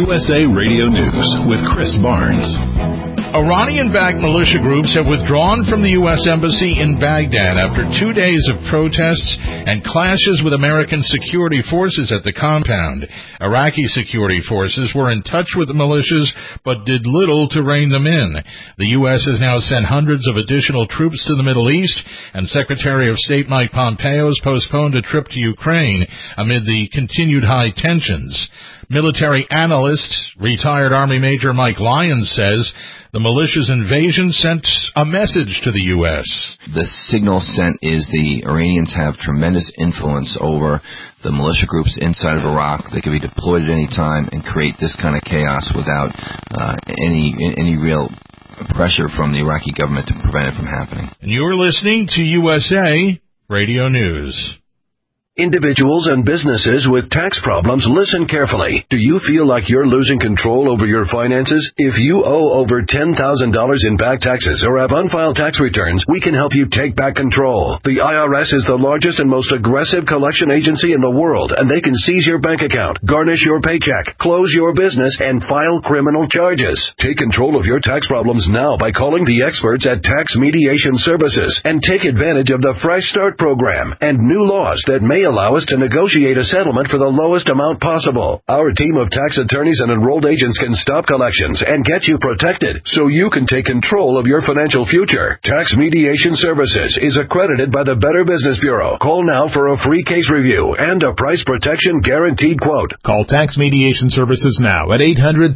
USA Radio News with Chris Barnes. Iranian-backed militia groups have withdrawn from the U.S. Embassy in Baghdad after 2 days of protests and clashes with American security forces at the compound. Iraqi security forces were in touch with the militias but did little to rein them in. The U.S. has now sent hundreds of additional troops to the Middle East, and Secretary of State Mike Pompeo has postponed a trip to Ukraine amid the continued high tensions. Military analyst, retired Army Major Mike Lyons says the militia's invasion sent a message to the U.S. The signal sent is the Iranians have tremendous influence over the militia groups inside of Iraq. They can be deployed at any time and create this kind of chaos without any real pressure from the Iraqi government to prevent it from happening. And you're listening to USA Radio News. Individuals and businesses with tax problems, listen carefully. Do you feel like you're losing control over your finances? If you owe over $10,000 in back taxes or have unfiled tax returns, we can help you take back control. The IRS is the largest and most aggressive collection agency in the world, and they can seize your bank account, garnish your paycheck, close your business, and file criminal charges. Take control of your tax problems now by calling the experts at Tax Mediation Services and take advantage of the Fresh Start program and new laws that may allow us to negotiate a settlement for the lowest amount possible. Our team of tax attorneys and enrolled agents can stop collections and get you protected so you can take control of your financial future. Tax Mediation Services is accredited by the Better Business Bureau. Call now for a free case review and a price protection guaranteed quote. Call Tax Mediation Services now at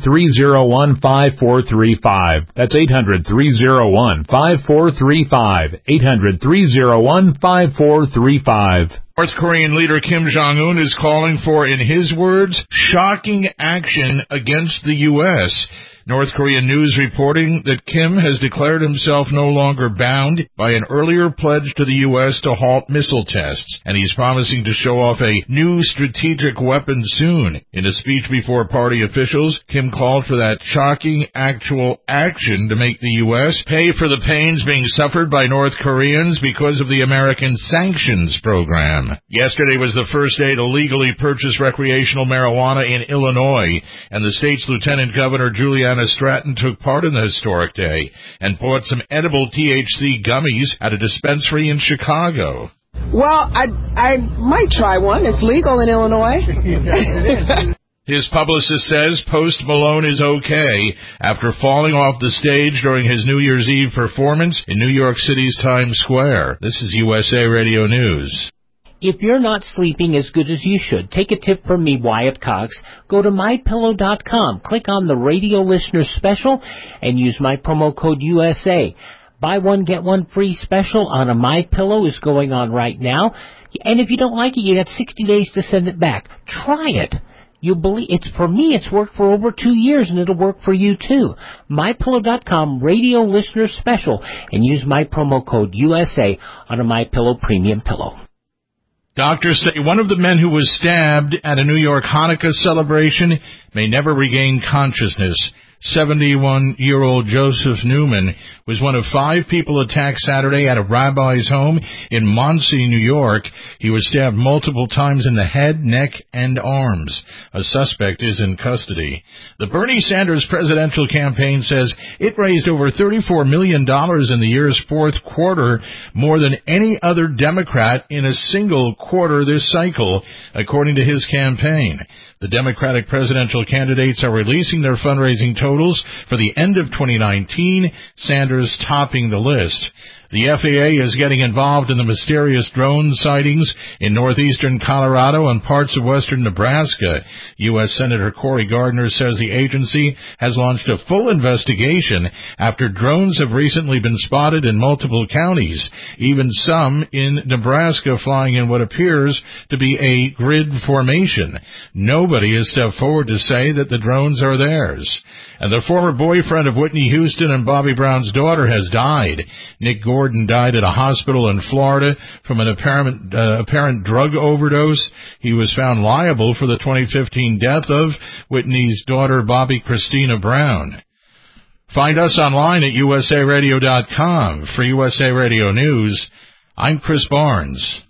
800-301-5435. That's 800-301-5435. 800-301-5435. North Korean leader Kim Jong-un is calling for, in his words, shocking action against the U.S. North Korean news reporting that Kim has declared himself no longer bound by an earlier pledge to the U.S. to halt missile tests, and he's promising to show off a new strategic weapon soon. In a speech before party officials, Kim called for that shocking actual action to make the U.S. pay for the pains being suffered by North Koreans because of the American sanctions program. Yesterday was the first day to legally purchase recreational marijuana in Illinois, and the state's Lieutenant Governor Juliana Stratton took part in the historic day and bought some edible THC gummies at a dispensary in Chicago. Well, I might try one. It's legal in Illinois. His publicist says Post Malone is okay after falling off the stage during his New Year's Eve performance in New York City's Times Square. This is USA Radio News. If you're not sleeping as good as you should, take a tip from me, Wyatt Cox. Go to MyPillow.com, click on the radio listener special, and use my promo code USA. Buy one, get one free special on a MyPillow is going on right now. And if you don't like it, you got 60 days to send it back. Try it. You'll believe it's for me. It's worked for over 2 years, and it'll work for you too. MyPillow.com radio listener special, and use my promo code USA on a MyPillow premium pillow. Doctors say one of the men who was stabbed at a New York Hanukkah celebration may never regain consciousness. 71-year-old Joseph Newman was one of 5 people attacked Saturday at a rabbi's home in Monsey, New York. He was stabbed multiple times in the head, neck, and arms. A suspect is in custody. The Bernie Sanders presidential campaign says it raised over $34 million in the year's fourth quarter, more than any other Democrat in a single quarter this cycle, according to his campaign. The Democratic presidential candidates are releasing their fundraising totals for the end of 2019, Sanders topping the list. The FAA is getting involved in the mysterious drone sightings in northeastern Colorado and parts of western Nebraska. U.S. Senator Cory Gardner says the agency has launched a full investigation after drones have recently been spotted in multiple counties, even some in Nebraska flying in what appears to be a grid formation. Nobody has stepped forward to say that the drones are theirs. And the former boyfriend of Whitney Houston and Bobby Brown's daughter has died. Nick Gordon died at a hospital in Florida from an apparent drug overdose. He was found liable for the 2015 death of Whitney's daughter, Bobby Christina Brown. Find us online at usaradio.com. For USA Radio News, I'm Chris Barnes.